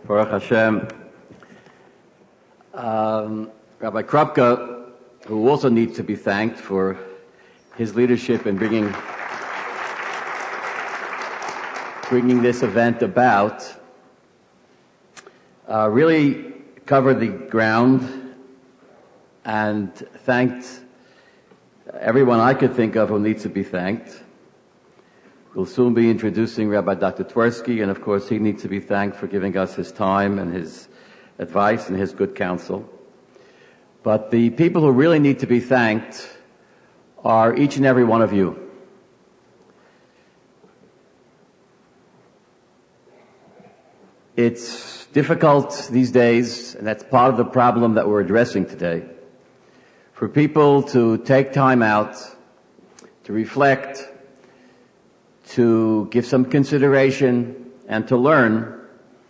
Baruch Hashem. Rabbi Krupke, who also needs to be thanked for his leadership in bringing this event about, really covered the ground and thanked everyone I could think of who needs to be thanked. We'll soon be introducing Rabbi Dr. Twersky, and of course he needs to be thanked for giving us his time and his advice and his good counsel. But the people who really need to be thanked are each and every one of you. It's difficult these days, and that's part of the problem that we're addressing today, for people to take time out, to reflect, to give some consideration, and to learn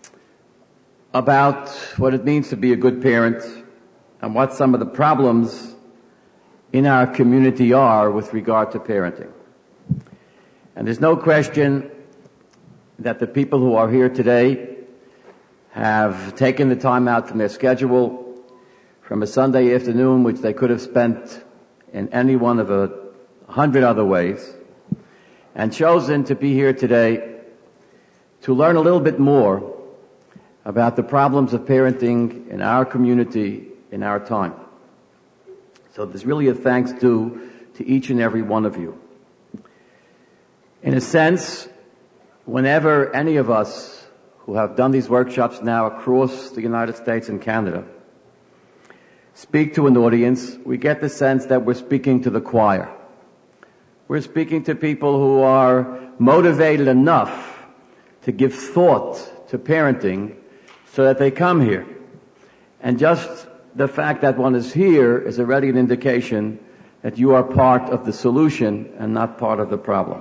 about what it means to be a good parent and what some of the problems in our community are with regard to parenting. And there's no question that the people who are here today have taken the time out from their schedule, from a Sunday afternoon which they could have spent in any one of 100 other ways, and chosen to be here today to learn a little bit more about the problems of parenting in our community, in our time. So there's really a thanks due to each and every one of you. In a sense, whenever any of us who have done these workshops now across the United States and Canada speak to an audience, we get the sense that we're speaking to the choir. We're speaking to people who are motivated enough to give thought to parenting so that they come here. And just the fact that one is here is already an indication that you are part of the solution and not part of the problem.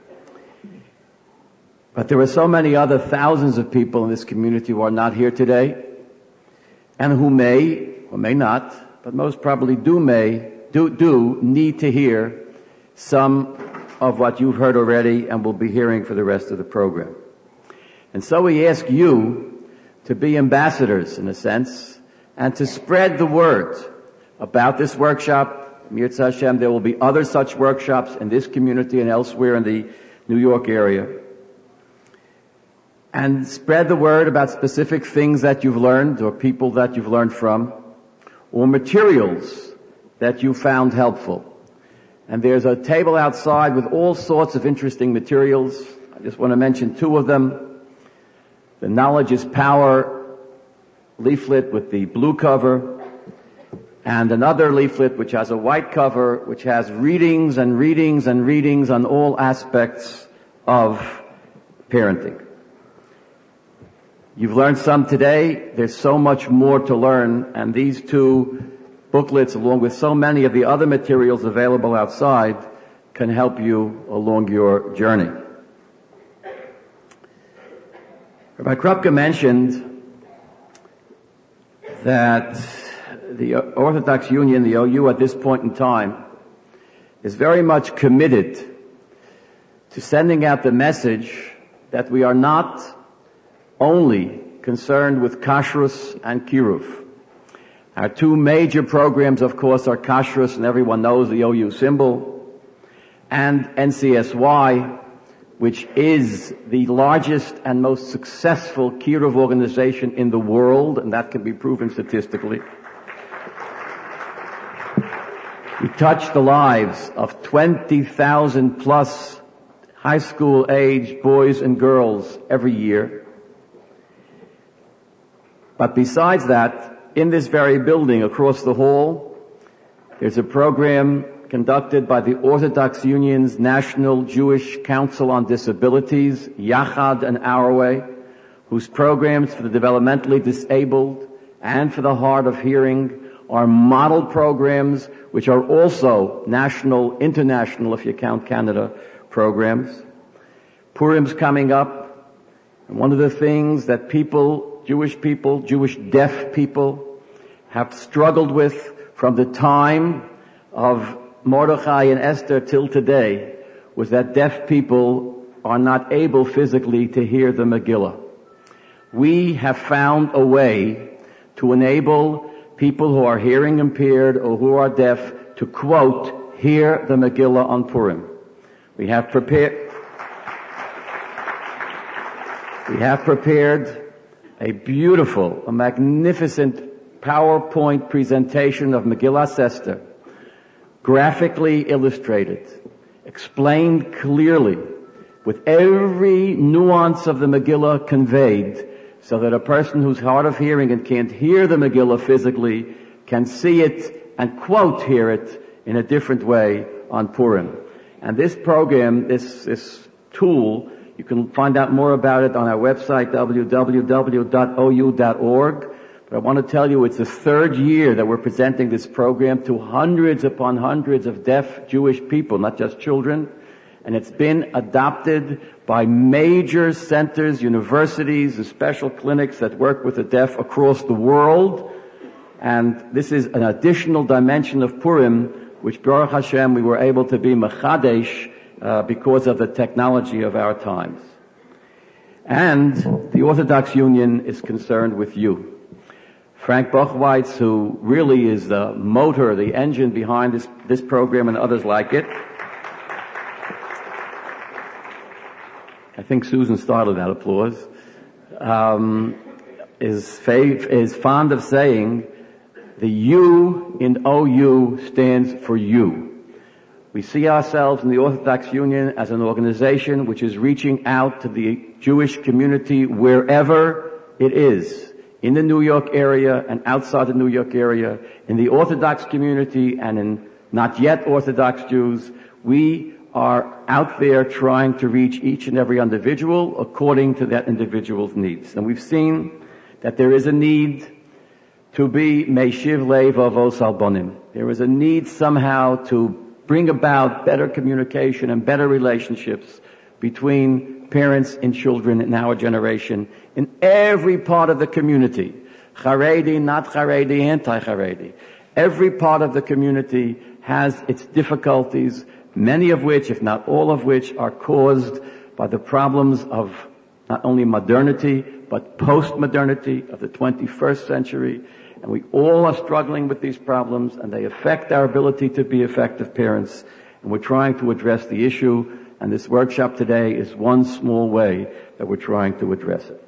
But there are so many other thousands of people in this community who are not here today, and who may, or may not, but most probably do need to hear some of what you've heard already and will be hearing for the rest of the program. And so we ask you to be ambassadors, in a sense, and to spread the word about this workshop. Mirza Hashem, there will be other such workshops in this community and elsewhere in the New York area. And spread the word about specific things that you've learned, or people that you've learned from, or materials that you found helpful. And there's a table outside with all sorts of interesting materials. I just want to mention two of them. The Knowledge is Power leaflet with the blue cover, and another leaflet which has a white cover, which has readings and readings and readings on all aspects of parenting. You've learned some today. There's so much more to learn, and these two booklets, along with so many of the other materials available outside, can help you along your journey. Rabbi Krupke mentioned that the Orthodox Union, the OU, at this point in time, is very much committed to sending out the message that we are not only concerned with kashrus and kiruv. Our two major programs, of course, are Kashrus, and everyone knows the OU symbol, and NCSY, which is the largest and most successful kiruv organization in the world, and that can be proven statistically. We touch the lives of 20,000 plus high school age boys and girls every year. But besides that, in this very building, across the hall, there's a program conducted by the Orthodox Union's National Jewish Council on Disabilities, Yachad and Our Way, whose programs for the developmentally disabled and for the hard of hearing are model programs which are also national, international, if you count Canada, programs. Purim's coming up, and one of the things that Jewish deaf people, have struggled with from the time of Mordechai and Esther till today was that deaf people are not able physically to hear the Megillah. we have found a way to enable people who are hearing impaired or who are deaf to, quote, hear the Megillah on Purim. We have prepared a beautiful, a magnificent PowerPoint presentation of Megillas Esther, graphically illustrated, explained clearly, with every nuance of the Megillah conveyed, so that a person who's hard of hearing and can't hear the Megillah physically can see it and, quote, hear it in a different way on Purim. And this program, this tool, you can find out more about it on our website, www.ou.org. But I want to tell you, it's the third year that we're presenting this program to hundreds upon hundreds of deaf Jewish people, not just children. And it's been adopted by major centers, universities, and special clinics that work with the deaf across the world. And this is an additional dimension of Purim, which, Baruch Hashem, we were able to be mechadesh because of the technology of our times. And the Orthodox Union is concerned with you. Frank Bochweitz, who really is the motor, the engine behind this program and others like it. I think Susan started that applause. Is fond of saying the U in OU stands for you. We see ourselves in the Orthodox Union as an organization which is reaching out to the Jewish community wherever it is, in the New York area and outside the New York area, in the Orthodox community and in not yet Orthodox Jews. We are out there trying to reach each and every individual according to that individual's needs. And we've seen that there is a need to be Meishiv Lev Avos Albonim. There is a need somehow to bring about better communication and better relationships between parents and children in our generation in every part of the community. Haredi, not Haredi, anti-Haredi. Every part of the community has its difficulties, many of which, if not all of which, are caused by the problems of not only modernity, but post-modernity of the 21st century. And we all are struggling with these problems, and they affect our ability to be effective parents. And we're trying to address the issue, and this workshop today is one small way that we're trying to address it.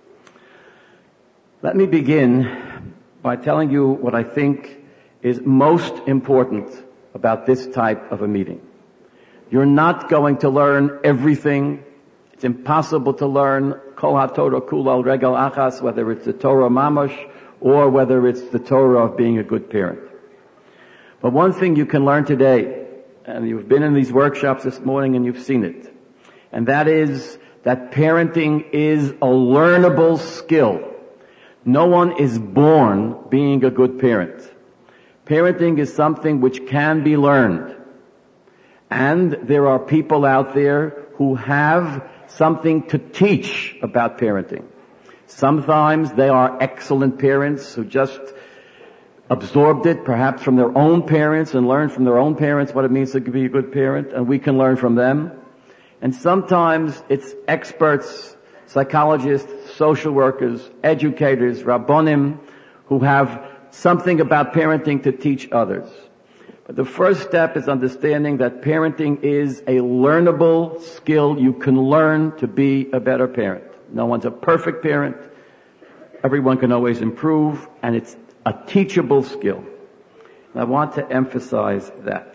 Let me begin by telling you what I think is most important about this type of a meeting. You're not going to learn everything. It's impossible to learn Kol HaTorah Kula Regel Achas, whether it's the Torah Mamash or whether it's the Torah of being a good parent. But one thing you can learn today, and you've been in these workshops this morning and you've seen it, and that is that parenting is a learnable skill. No one is born being a good parent. Parenting is something which can be learned. And there are people out there who have something to teach about parenting. Sometimes they are excellent parents who just absorbed it, perhaps from their own parents, and learned from their own parents what it means to be a good parent, and we can learn from them. And sometimes it's experts, psychologists, social workers, educators, rabbonim, who have something about parenting to teach others. But the first step is understanding that parenting is a learnable skill. You can learn to be a better parent. No one's a perfect parent. Everyone can always improve, and it's a teachable skill. And I want to emphasize that.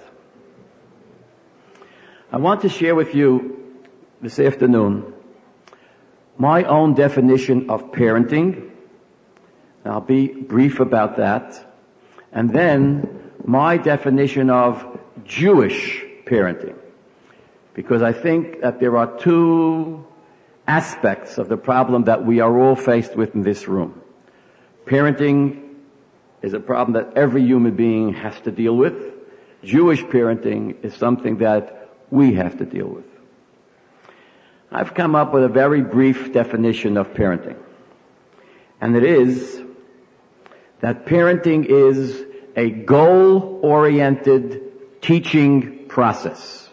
I want to share with you this afternoon my own definition of parenting. And I'll be brief about that. And then my definition of Jewish parenting. Because I think that there are two aspects of the problem that we are all faced with in this room. Parenting is a problem that every human being has to deal with. Jewish parenting is something that we have to deal with. I've come up with a very brief definition of parenting. And it is that parenting is a goal-oriented teaching process.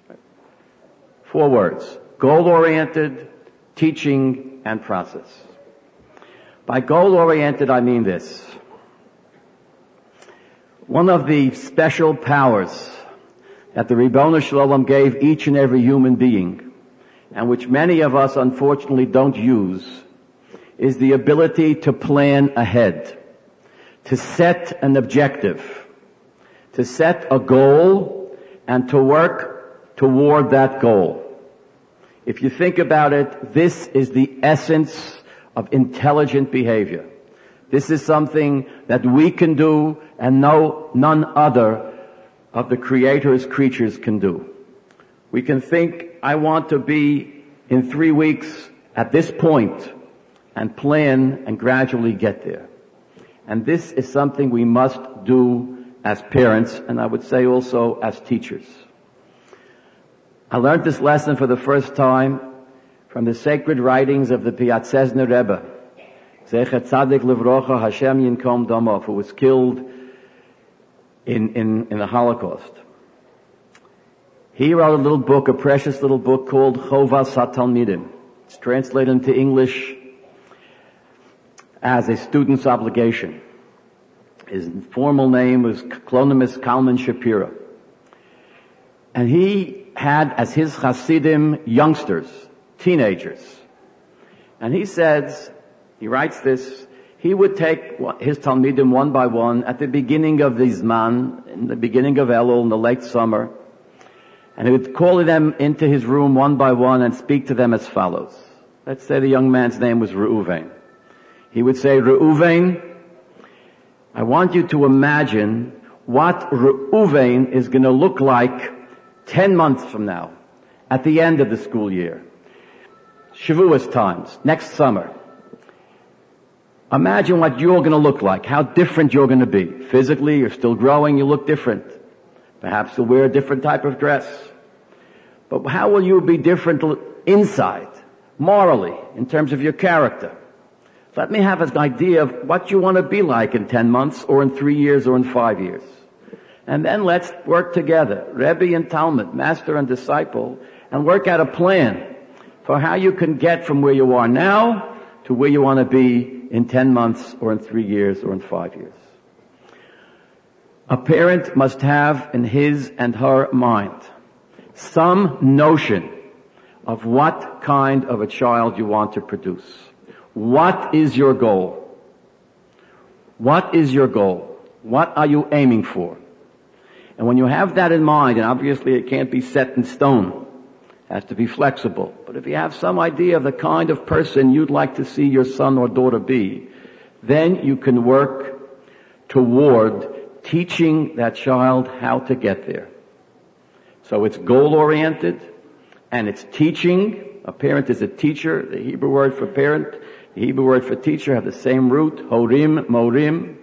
4 words. Goal-oriented, teaching, and process. By goal-oriented, I mean this. One of the special powers that the Ribbono Shel Olam gave each and every human being, and which many of us unfortunately don't use, is the ability to plan ahead, to set an objective, to set a goal, and to work toward that goal. If you think about it, this is the essence of intelligent behavior. This is something that we can do and none other of the Creator's creatures can do. We can think, I want to be in 3 weeks at this point, and plan and gradually get there. And this is something we must do as parents, and I would say also as teachers. I learned this lesson for the first time from the sacred writings of the Piatzezner Rebbe, Zecher Tzadik Livrocha Hashem Yinkom Damov, who was killed in the Holocaust. He wrote a little book, a precious little book called Chovas HaTalmidim. It's translated into English as a student's obligation. His formal name was Clonimus Kalman Shapira. And he had as his Hasidim youngsters, teenagers. And he says, he writes this, he would take his Talmidim one by one at the beginning of the Zman, in the beginning of Elul, in the late summer, and he would call them into his room one by one and speak to them as follows. Let's say the young man's name was Reuven. He would say, Reuven, I want you to imagine what Reuven is going to look like 10 months from now, at the end of the school year. Shavuos times, next summer. Imagine what you're going to look like, how different you're going to be. Physically, you're still growing, you look different. Perhaps you'll wear a different type of dress. But how will you be different inside, morally, in terms of your character? Let me have an idea of what you want to be like in 10 months, or in 3 years, or in 5 years. And then let's work together, Rebbe and Talmud, master and disciple, and work out a plan for how you can get from where you are now to where you want to be in 10 months, or in 3 years, or in 5 years. A parent must have in his and her mind some notion of what kind of a child you want to produce. What is your goal? What is your goal? What are you aiming for? And when you have that in mind, and obviously it can't be set in stone, it has to be flexible, but if you have some idea of the kind of person you'd like to see your son or daughter be, then you can work toward teaching that child how to get there. So it's goal-oriented, and it's teaching. A parent is a teacher. The Hebrew word for parent, the Hebrew word for teacher have the same root, horim, morim.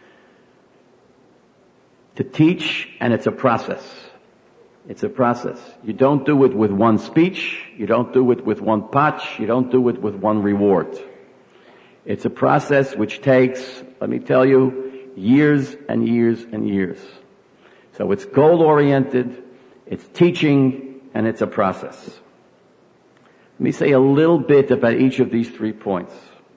To teach, and it's a process. It's a process. You don't do it with one speech. You don't do it with one patch. You don't do it with one reward. It's a process which takes, let me tell you, years and years and years. So it's goal-oriented, it's teaching, and it's a process. Let me say a little bit about each of these 3 points.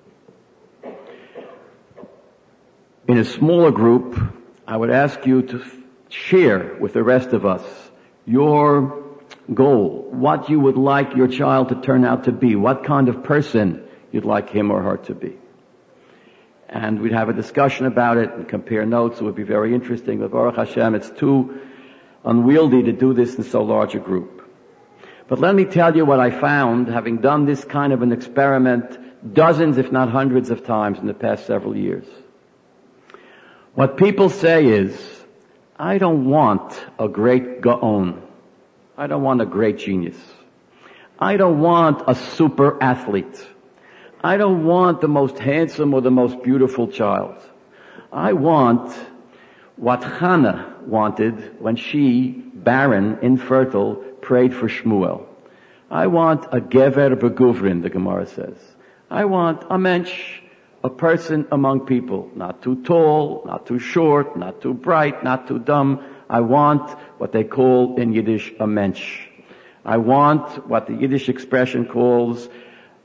In a smaller group, I would ask you to share with the rest of us your goal, what you would like your child to turn out to be, what kind of person you'd like him or her to be. And we'd have a discussion about it and compare notes. It would be very interesting. But Baruch Hashem, it's too unwieldy to do this in so large a group. But let me tell you what I found, having done this kind of an experiment dozens, if not hundreds of times in the past several years. What people say is, I don't want a great gaon. I don't want a great genius. I don't want a super athlete. I don't want the most handsome or the most beautiful child. I want what Hannah wanted when she, barren, infertile, prayed for Shmuel. I want a gever beguvrin, the Gemara says. I want a mensch, a person among people, not too tall, not too short, not too bright, not too dumb. I want what they call in Yiddish a mensch. I want what the Yiddish expression calls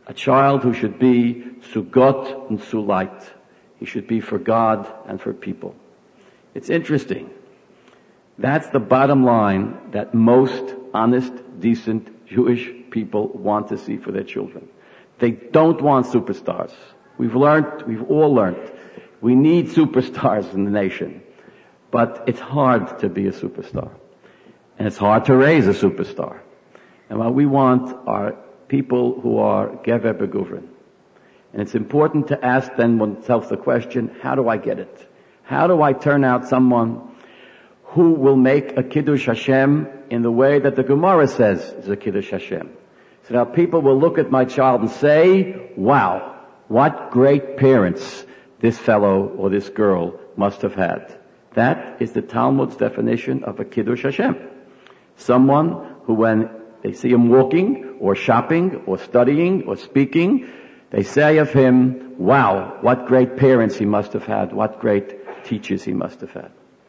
A child who should be zu Gott und zu Leid. He should be for God and for people. It's interesting. That's the bottom line that most honest, decent Jewish people want to see for their children. They don't want superstars. We've all learned, we need superstars in the nation. But it's hard to be a superstar. And it's hard to raise a superstar. And what we want are people who are Gever Beguvrin. And it's important to ask then oneself the question, how do I get it? How do I turn out someone who will make a Kiddush Hashem in the way that the Gemara says is a Kiddush Hashem? So now people will look at my child and say, wow, what great parents this fellow or this girl must have had. That is the Talmud's definition of a Kiddush Hashem. Someone who, when they see him walking or shopping or studying or speaking, they say of him, wow, what great parents he must have had, what great teachers he must have had.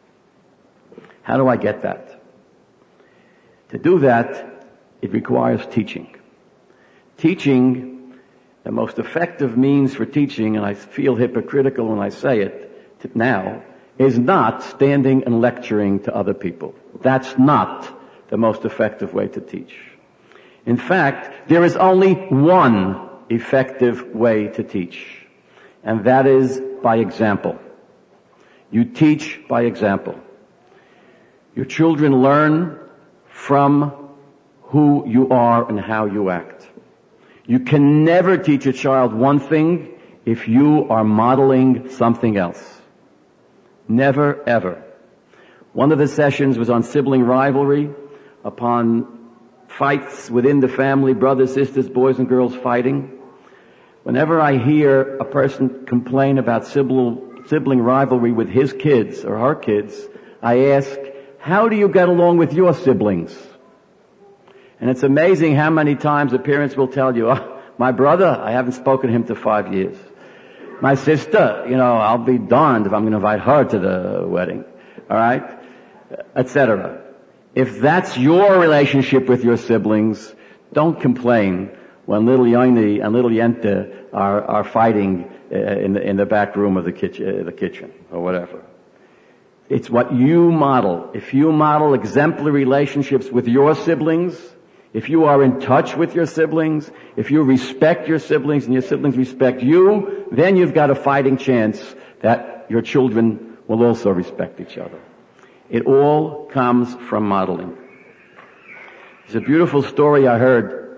How do I get that? To do that, it requires teaching. Teaching, the most effective means for teaching, and I feel hypocritical when I say it now, is not standing and lecturing to other people. That's not the most effective way to teach. In fact, there is only one effective way to teach, and that is by example. You teach by example. Your children learn from who you are and how you act. You can never teach a child one thing if you are modeling something else. Never, ever. One of the sessions was on sibling rivalry, upon fights within the family, brothers, sisters, boys and girls fighting. Whenever I hear a person complain about sibling rivalry with his kids or her kids, I ask, how do you get along with your siblings? And it's amazing how many times the parents will tell you, oh, my brother, I haven't spoken to him for 5 years. My sister, I'll be darned if I'm going to invite her to the wedding. All right? Etc. If that's your relationship with your siblings, don't complain when little Yoni and little Yente are fighting in the back room of the kitchen or whatever. It's what you model. If you model exemplary relationships with your siblings, if you are in touch with your siblings, if you respect your siblings and your siblings respect you, then you've got a fighting chance that your children will also respect each other. It all comes from modeling. There's a beautiful story I heard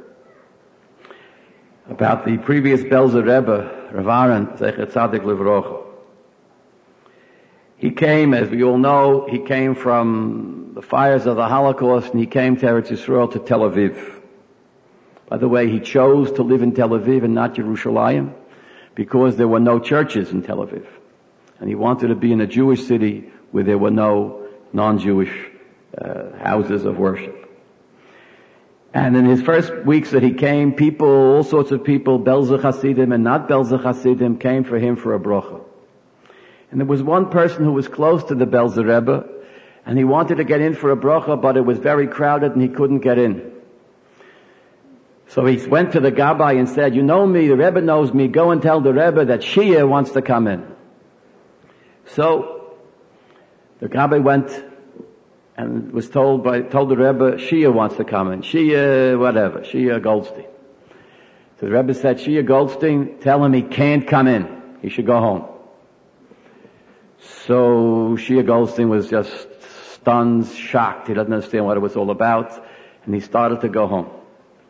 about the previous Belzer Rebbe, Rav Aaron, Zecher Tzadik Livrocha. He came, as we all know, he came from the fires of the Holocaust and he came to Eretz Yisrael, to Tel Aviv. By the way, he chose to live in Tel Aviv and not Yerushalayim because there were no churches in Tel Aviv. And he wanted to be in a Jewish city where there were no non-Jewish houses of worship. And in his first weeks that he came, all sorts of people, Belzer Hasidim and not Belzer Hasidim, came for him for a bracha. And there was one person who was close to the Belzer Rebbe, and he wanted to get in for a bracha, but it was very crowded and he couldn't get in. So he went to the Gabbai and said, you know me, the Rebbe knows me, go and tell the Rebbe that Shia wants to come in. So the Gabbai went and was told the Rebbe, Shia wants to come in. Shia Goldstein. So the Rebbe said, Shia Goldstein, tell him he can't come in. He should go home. So Shia Goldstein was just stunned, shocked. He doesn't understand what it was all about. And he started to go home.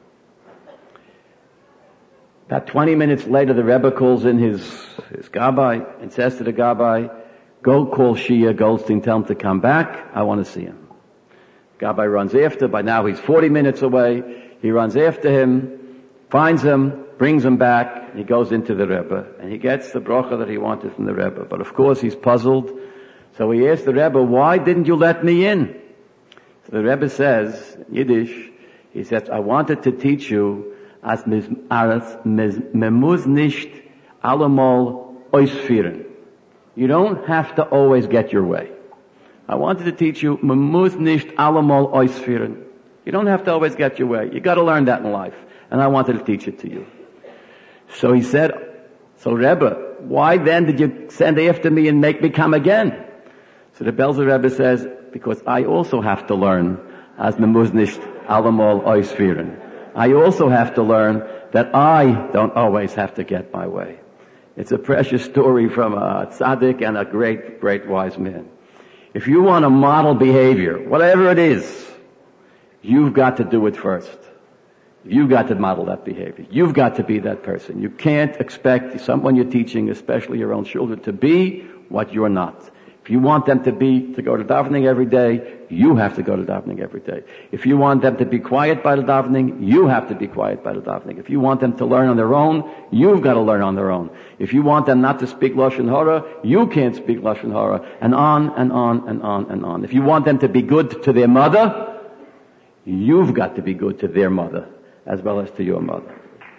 About 20 minutes later, the Rebbe calls in his Gabbai and says to the Gabbai, go call Shia Goldstein, tell him to come back. I want to see him. Gabbai runs after. By now he's 40 minutes away. He runs after him, finds him, brings him back, and he goes into the Rebbe. And he gets the bracha that he wanted from the Rebbe. But of course he's puzzled. So he asks the Rebbe, why didn't you let me in? So the Rebbe says, in Yiddish, he says, I wanted to teach you as memuz nicht allemal ausführen. You don't have to always get your way. I wanted to teach you memuz nicht allemal ausführen. You don't have to always get your way. You got to learn that in life. And I wanted to teach it to you. So he said, so Rebbe, why then did you send after me and make me come again? So the Belzer Rebbe says, because I also have to learn as memuznisht alamol oisfirin. I also have to learn that I don't always have to get my way. It's a precious story from a tzaddik and a great, great wise man. If you want to model behavior, whatever it is, you've got to do it first. You've got to model that behavior. You've got to be that person. You can't expect someone you're teaching, especially your own children, to be what you're not. If you want them to go to davening every day, you have to go to davening every day. If you want them to be quiet by the davening, you have to be quiet by the davening. If you want them to learn on their own, you've got to learn on their own. If you want them not to speak Lashon Hara, you can't speak Lashon Hara, and on and on and on and on. If you want them to be good to their mother, you've got to be good to their mother as well as to your mother.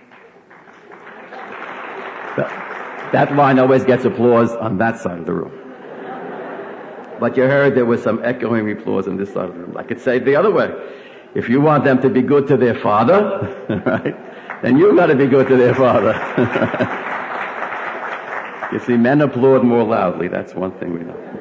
That line always gets applause on that side of the room. But you heard there was some echoing applause on this side of the room. I could say it the other way. If you want them to be good to their father, right, then you've got to be good to their father. You see, men applaud more loudly. That's one thing we know.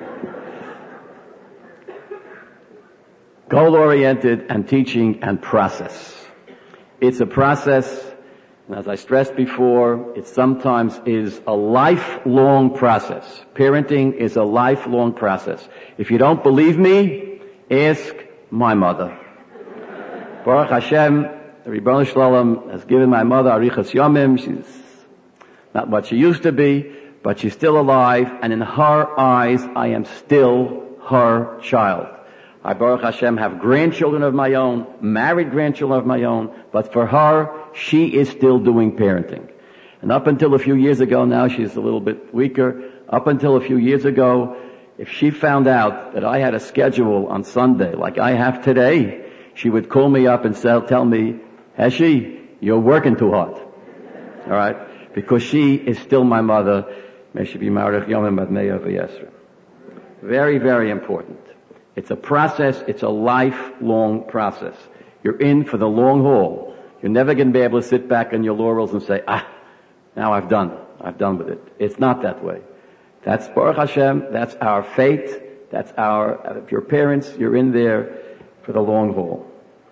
Goal-oriented and teaching and process. It's a process. And as I stressed before, it sometimes is a lifelong process. Parenting is a lifelong process. If you don't believe me, ask my mother. Baruch Hashem, the Ribbon Shalom has given my mother Arichas Yomim. She's not what she used to be, but she's still alive, and in her eyes, I am still her child. I, Baruch Hashem, have grandchildren of my own, married grandchildren of my own, but for her, she is still doing parenting. And up until a few years ago, now she's a little bit weaker, up until a few years ago, if she found out that I had a schedule on Sunday like I have today, she would call me up and tell me, Heshi, you're working too hard. Alright? Because she is still my mother. May she be Marich Yomim Adneya V'Yesra. Very, very important. It's a process. It's a lifelong process. You're in for the long haul. You're never going to be able to sit back on your laurels and say, now I've done with it. It's not that way. That's Baruch Hashem. That's our fate. That's if your parents, you're in there for the long haul.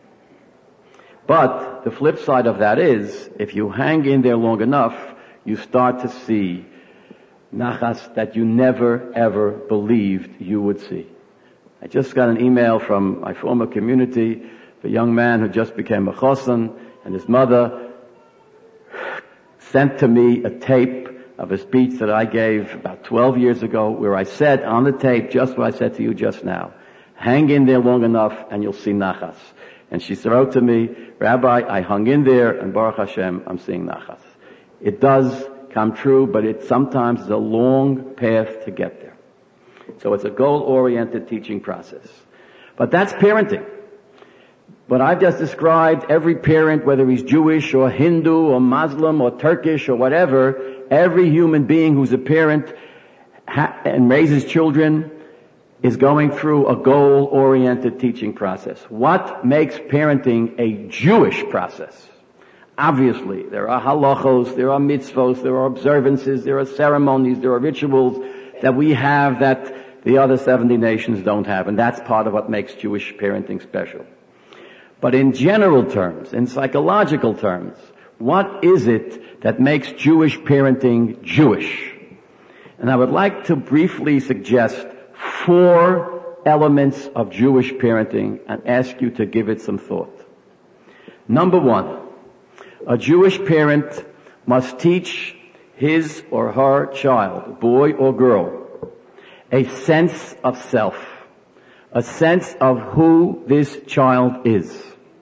But the flip side of that is, if you hang in there long enough, you start to see nachas that you never ever believed you would see. I just got an email from my former community, a young man who just became a chosan, and his mother sent to me a tape of a speech that I gave about 12 years ago, where I said on the tape just what I said to you just now. Hang in there long enough and you'll see nachas. And she wrote to me, Rabbi, I hung in there and Baruch Hashem, I'm seeing nachas. It does come true, but it sometimes is a long path to get there. So it's a goal-oriented teaching process. But that's parenting. What I've just described, every parent, whether he's Jewish or Hindu or Muslim or Turkish or whatever, every human being who's a parent and raises children is going through a goal-oriented teaching process. What makes parenting a Jewish process? Obviously, there are halachos, there are mitzvos, there are observances, there are ceremonies, there are rituals that we have that the other 70 nations don't have, and that's part of what makes Jewish parenting special. But in general terms, in psychological terms, what is it that makes Jewish parenting Jewish? And I would like to briefly suggest 4 elements of Jewish parenting and ask you to give it some thought. Number 1, a Jewish parent must teach his or her child, boy or girl, a sense of self, a sense of who this child is.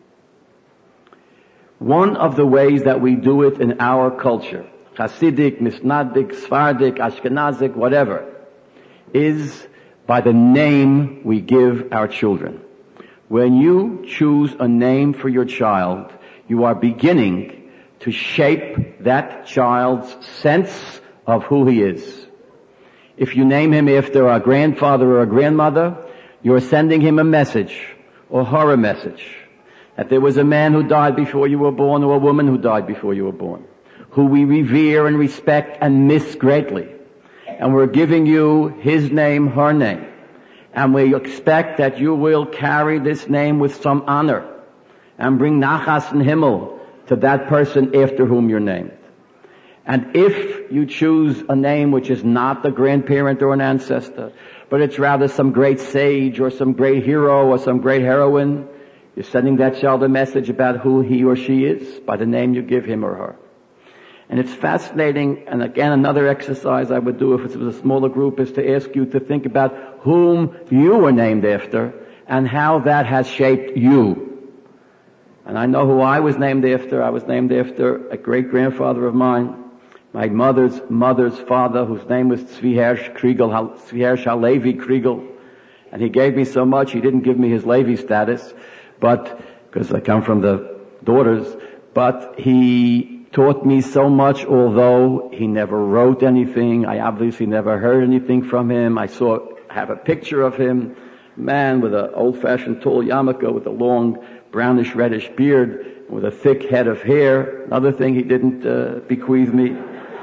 One of the ways that we do it in our culture, Hasidic, Misnadik, Sephardic, Ashkenazic, whatever, is by the name we give our children. When you choose a name for your child, you are beginning to shape that child's sense of who he is. If you name him after a grandfather or a grandmother, you're sending him a message, or her a message, that there was a man who died before you were born, or a woman who died before you were born. who we revere and respect and miss greatly. And we're giving you his name, her name. And we expect that you will carry this name with some honor and bring nachas and himmel to that person after whom you're named. And if you choose a name which is not the grandparent or an ancestor, but it's rather some great sage or some great hero or some great heroine, you're sending that child a message about who he or she is by the name you give him or her. And it's fascinating, and again, another exercise I would do if it was a smaller group is to ask you to think about whom you were named after and how that has shaped you. And I know who I was named after. I was named after a great-grandfather of mine, my mother's father, whose name was Tzvi Hersh Halevi Kriegel. And he gave me so much, he didn't give me his Levi status, but, because I come from the daughters, but he taught me so much, although he never wrote anything. I obviously never heard anything from him. I have a picture of him, man with an old-fashioned tall yarmulke with a long brownish reddish beard, with a thick head of hair. Another thing he didn't bequeath me.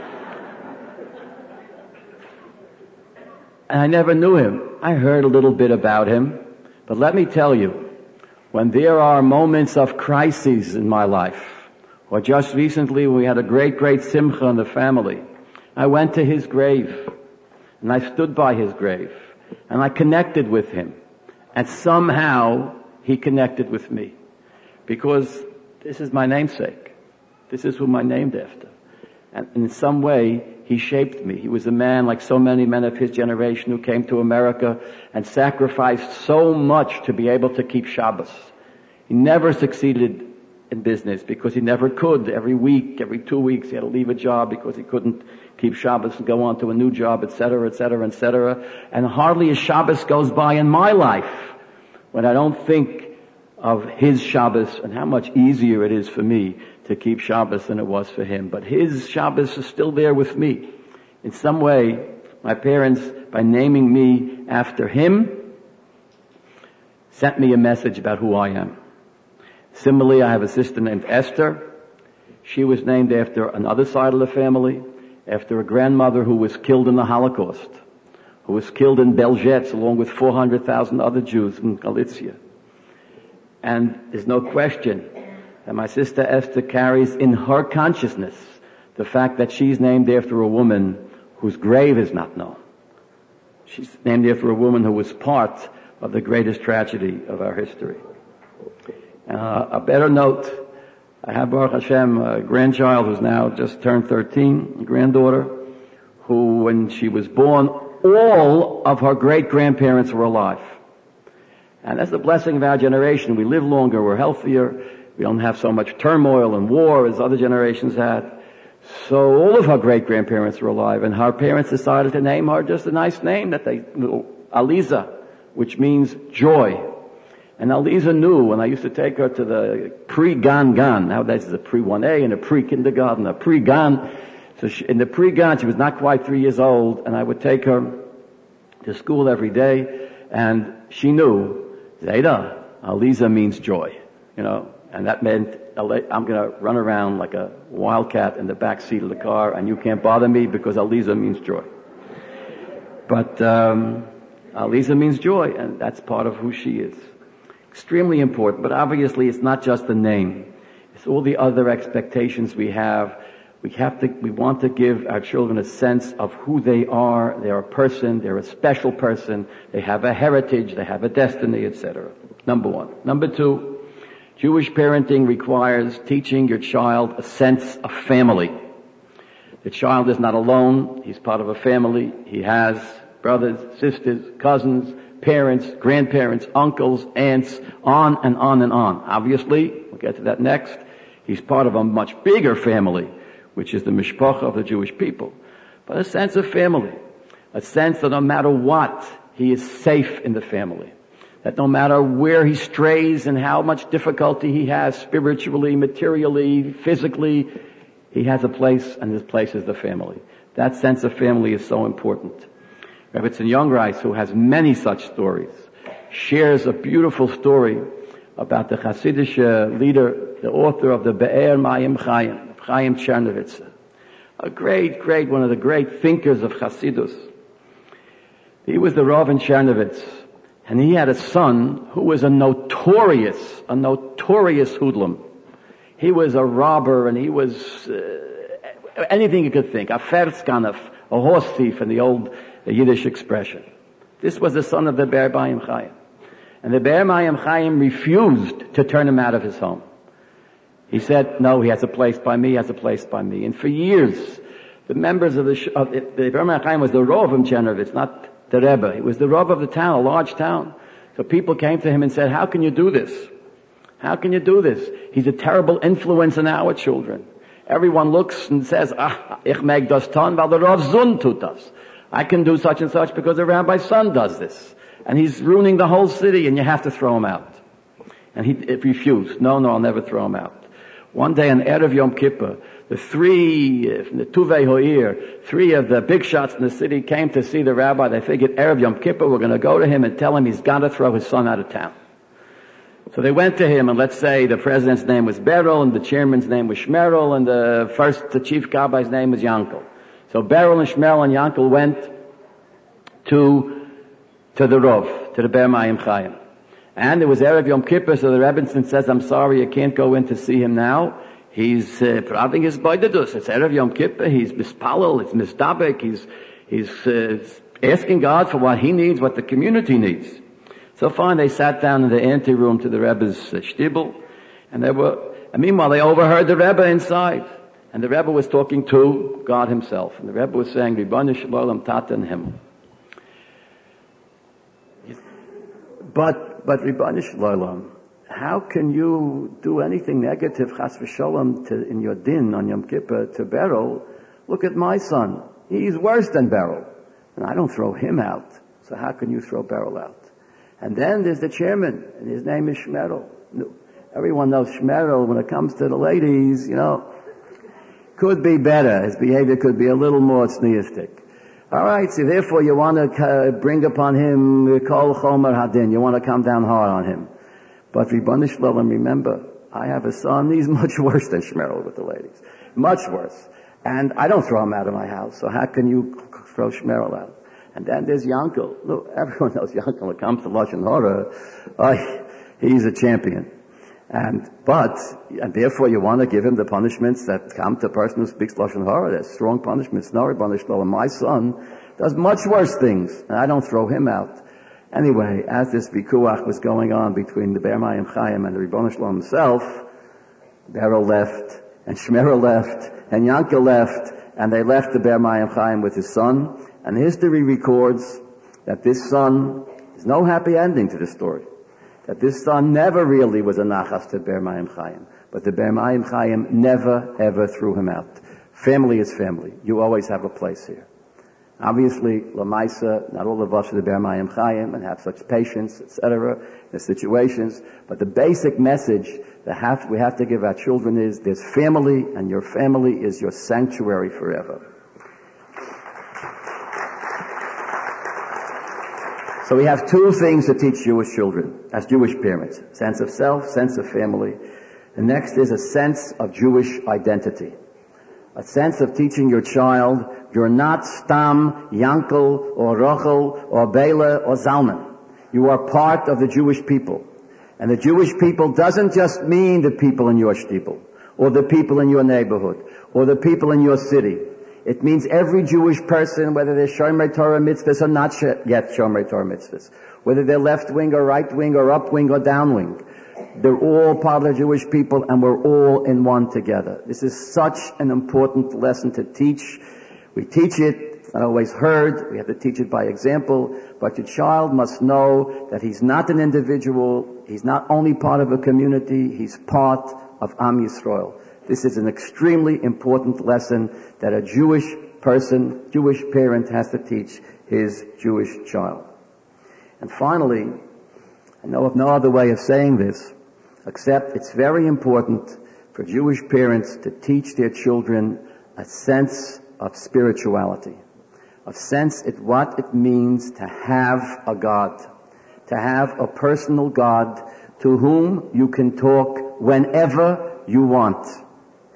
And I never knew him. I heard a little bit about him. But let me tell you, when there are moments of crises in my life, or just recently we had a great simcha in the family, I went to his grave, and I stood by his grave, and I connected with him. And somehow he connected with me. Because this is my namesake. This is whom I named after. And in some way, he shaped me. He was a man like so many men of his generation who came to America and sacrificed so much to be able to keep Shabbos. He never succeeded in business because he never could. Every week, every 2 weeks, he had to leave a job because he couldn't keep Shabbos and go on to a new job, etc., etc., etc. And hardly a Shabbos goes by in my life when I don't think of his Shabbos and how much easier it is for me to keep Shabbos than it was for him. But his Shabbos is still there with me. In some way, my parents, by naming me after him, sent me a message about who I am. Similarly, I have a sister named Esther. She was named after another side of the family, after a grandmother who was killed in the Holocaust, who was killed in Belzec along with 400,000 other Jews in Galicia. And there's no question that my sister Esther carries in her consciousness the fact that she's named after a woman whose grave is not known. She's named after a woman who was part of the greatest tragedy of our history. A better note, I have, Baruch Hashem, a grandchild who's now just turned 13, a granddaughter, who, when she was born, all of her great-grandparents were alive. And that's the blessing of our generation. We live longer, we're healthier, we don't have so much turmoil and war as other generations had. So all of her great-grandparents were alive, and her parents decided to name her just a nice name that they knew, Aliza, which means joy. And Aliza knew when I used to take her to the pre-gan. Nowadays it's a pre-1A and a pre-kindergarten, a pre-gan. So in the pre-gan, she was not quite 3 years old, and I would take her to school every day, and she knew, Zayda, Aliza means joy, and that meant I'm going to run around like a wildcat in the back seat of the car, and you can't bother me because Aliza means joy. But Aliza means joy, and that's part of who she is. Extremely important, but obviously it's not just the name. It's all the other expectations we have. We want to give our children a sense of who they are. They're a person, they're a special person, they have a heritage, they have a destiny, etc. Number one. Number two, Jewish parenting requires teaching your child a sense of family. The child is not alone, he's part of a family. He has brothers, sisters, cousins, parents, grandparents, uncles, aunts, on and on and on. Obviously, we'll get to that next, he's part of a much bigger family, which is the mishpacha of the Jewish people. But a sense of family. A sense that no matter what, he is safe in the family. That no matter where he strays and how much difficulty he has spiritually, materially, physically, he has a place, and his place is the family. That sense of family is so important. Rebbetzin Youngreis, who has many such stories, shares a beautiful story about the Hasidic leader, the author of the Be'er Mayim Chaim, Chaim Chernovitz, one of the great thinkers of Hasidus. He was the Rav in Chernivtsi, and he had a son who was a notorious hoodlum. He was a robber, and he was anything you could think, a verskanef, a horse thief in the old Yiddish expression. This was the son of the Ber Mayim Chaim. And the Ber Mayim Chaim refused to turn him out of his home. He said, no, he has a place by me, And for years, the members of the Ber Mayim Chaim was the Rav in Chernivtsi, not the Rebbe. He was the Rav of the town, a large town. So people came to him and said, how can you do this? How can you do this? He's a terrible influence on our children. Everyone looks and says, ich mag das tun, weil der Rav Zun tut das. I can do such and such because the rabbi's son does this. And he's ruining the whole city, and you have to throw him out. And he refused. No, I'll never throw him out. One day on Erev Yom Kippur, the three of the big shots in the city came to see the rabbi. They figured Erev Yom Kippur, we're going to go to him and tell him he's got to throw his son out of town. So they went to him, and let's say the president's name was Beryl, and the chairman's name was Shmerel, and the chief gabai's name was Yankel. So Beryl and Shmerel and Yankel went to the Rav, to the Ber Mayim Chaim. And it was Erev Yom Kippur, so the Rebbitzin says, I'm sorry, you can't go in to see him now. He's praving his boidedus. It's Erev Yom Kippur, he's mispalel, it's misdabek, he's asking God for what he needs, what the community needs. So fine, they sat down in the anteroom to the Rebbe's shtibel, and meanwhile they overheard the Rebbe inside. And the Rebbe was talking to God himself. And the Rebbe was saying, Ribbono shel olam Tata in Himmel. But Ribbono shel olam, how can you do anything negative, chas v'sholom, in your din on Yom Kippur to Beryl? Look at my son. He's worse than Beryl. And I don't throw him out. So how can you throw Beryl out? And then there's the chairman, and his name is Shmerel. Everyone knows Shmerel when it comes to the ladies, could be better. His behavior could be a little more tzniistic. All right, so therefore you want to bring upon him kol chomer hadin. You want to come down hard on him. But Ribbono shel olam, remember, I have a son, he's much worse than Shmerel with the ladies. Much worse. And I don't throw him out of my house, so how can you throw Shmerel out? And then there's Yankel. Look, everyone knows Yankel. When it comes to Lashon Hara, he's a champion. And therefore you want to give him the punishments that come to a person who speaks Lashon Hara. There's strong punishments. No, Ribbono shel olam, my son does much worse things, and I don't throw him out. Anyway, as this vikuach was going on between the Ber Mayim Chaim and the Ribbono shel olam himself, Beryl left, and Shmerel left, and Yankel left, and they left the Ber Mayim Chaim with his son. And history records that this son, there's no happy ending to the story. That this son never really was a nachas to Ber Mayim Chaim. But the Ber Mayim Chaim never, ever threw him out. Family is family. You always have a place here. Obviously, Lamaisa, not all of us are the Ber Mayim Chaim and have such patience, etc., in the situations. But the basic message that we have to give our children is there's family, and your family is your sanctuary forever. So we have two things to teach Jewish children as Jewish parents. Sense of self, sense of family. The next is a sense of Jewish identity. A sense of teaching your child, you're not Stam, Yankel, or Rochel, or Bela, or Zalman. You are part of the Jewish people. And the Jewish people doesn't just mean the people in your shtibel, or the people in your neighborhood, or the people in your city. It means every Jewish person, whether they're Shomer Torah mitzvahs or not yet Shomer Torah mitzvahs, whether they're left wing or right wing or up wing or down wing. They're all part of the Jewish people, and we're all in one together. This is such an important lesson to teach. We teach it, it's not always heard, we have to teach it by example, but your child must know that he's not an individual, he's not only part of a community, he's part of Am Yisrael. This is an extremely important lesson that a Jewish person, Jewish parent has to teach his Jewish child. And finally, I know of no other way of saying this, except it's very important for Jewish parents to teach their children a sense of spirituality, a sense of what it means to have a God, to have a personal God to whom you can talk whenever you want.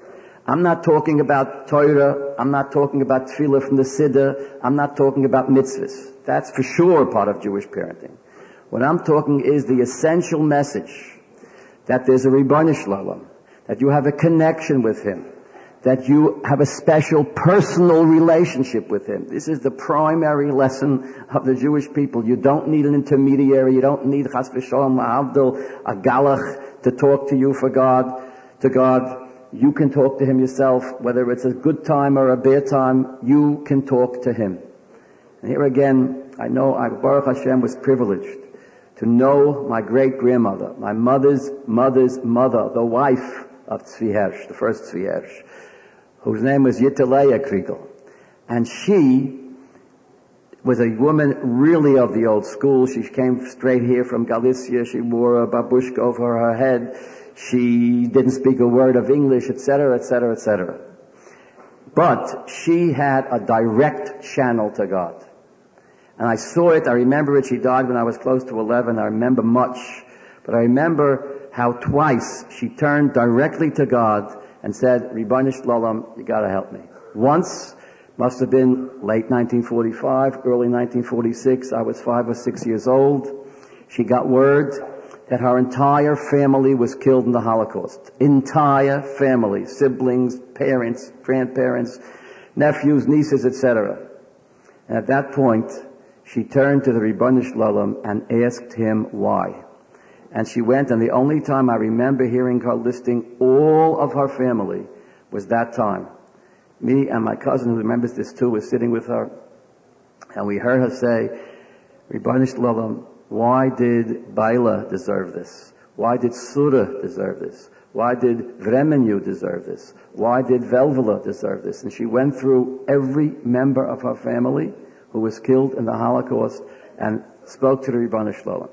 I'm not talking about Torah. I'm not talking about tefillah from the Siddur. I'm not talking about mitzvahs. That's for sure part of Jewish parenting. What I'm talking is the essential message that there's a Ribono Shel Olam, that you have a connection with Him, that you have a special personal relationship with Him. This is the primary lesson of the Jewish people. You don't need an intermediary. You don't need chas v'sholom la'avdil, a galach to talk to you to God. You can talk to Him yourself, whether it's a good time or a bad time, you can talk to Him. And here again, I know I, Baruch Hashem, was privileged to know my great-grandmother, my mother's mother's mother, the wife of Tzvi Hersh, the first Tzvi Hersh, whose name was Yitteleya Kriegel. And she was a woman really of the old school. She came straight here from Galicia. She wore a babushka over her head. She didn't speak a word of English, etc., etc., etc. But she had a direct channel to God. And I saw it, I remember it. She died when I was close to 11. I remember much. But I remember how twice she turned directly to God and said, Ribono Shel Olam, you gotta help me. Once, must have been late 1945, early 1946. I was 5 or 6 years old. She got word that her entire family was killed in the Holocaust. Entire family, siblings, parents, grandparents, nephews, nieces, etc. And at that point, she turned to the Ribono Shel Olam and asked Him why. And she went, and the only time I remember hearing her listing all of her family was that time. Me and my cousin, who remembers this too, was sitting with her, and we heard her say, Ribono Shel Olam, why did Baila deserve this? Why did Surah deserve this? Why did Vremenu deserve this? Why did Velvela deserve this? And she went through every member of her family who was killed in the Holocaust and spoke to the Ribono Shel Olam.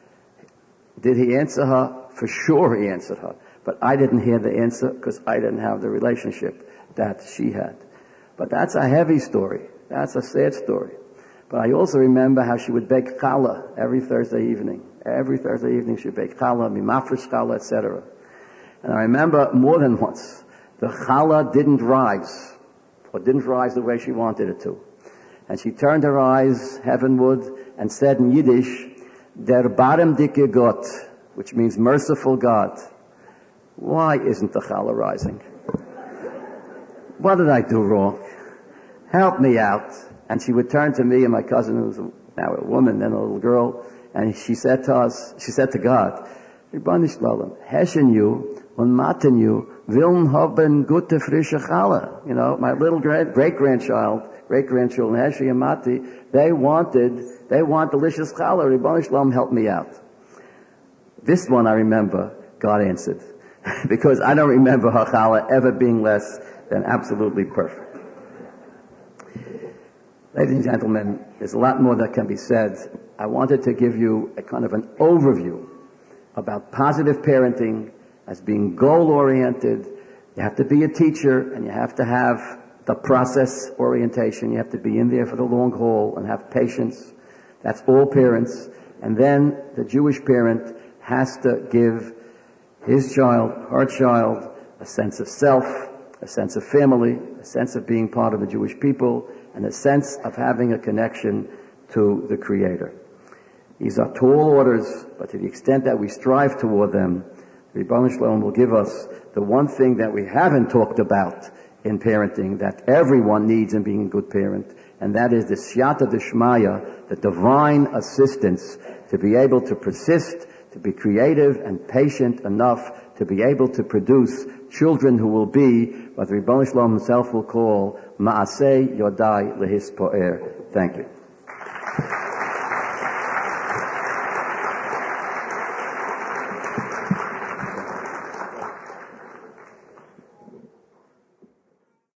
Did He answer her? For sure He answered her. But I didn't hear the answer because I didn't have the relationship that she had. But that's a heavy story. That's a sad story. But I also remember how she would bake challah every Thursday evening. Every Thursday evening she would bake challah, mimafresh challah, etc. And I remember more than once, the challah didn't rise the way she wanted it to. And she turned her eyes heavenward and said in Yiddish, Der barmdike Gott, which means merciful God. Why isn't the challah rising? What did I do wrong? Help me out. And she would turn to me and my cousin, who was now a woman, then a little girl, and she said to God, Ribono Shel Olam, Heshen you und maten you willen haben gute frische challah. You know, my little great-grandchildren, Heshi and Mati, they want delicious challah. Ribono Shel Olam, help me out. This one I remember, God answered. Because I don't remember her challah ever being less than absolutely perfect. Ladies and gentlemen, there's a lot more that can be said. I wanted to give you a kind of an overview about positive parenting as being goal-oriented. You have to be a teacher, and you have to have the process orientation. You have to be in there for the long haul and have patience. That's all parents. And then the Jewish parent has to give his child, her child, a sense of self, a sense of family, a sense of being part of the Jewish people, and a sense of having a connection to the Creator. These are tall orders, but to the extent that we strive toward them, Ribono Shel Olam will give us the one thing that we haven't talked about in parenting, that everyone needs in being a good parent, and that is the Siyata D'Shmaya, the divine assistance to be able to persist, to be creative and patient enough to be able to produce children who will be what Ribono Shel Olam Himself will call Ma'aseh Yodai Lehispo'er. Thank you.